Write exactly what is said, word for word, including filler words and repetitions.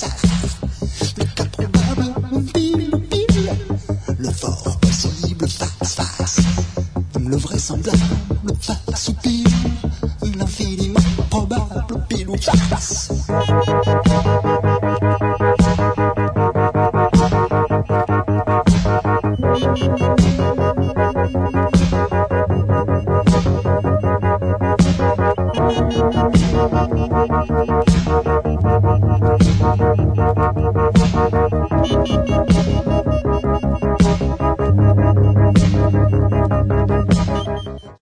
face. Le cas probable, pile, pile. Le fort possible, face, face. Le vraisemblable, face ou pile. L'infiniment probable, pile ou face. Thank you.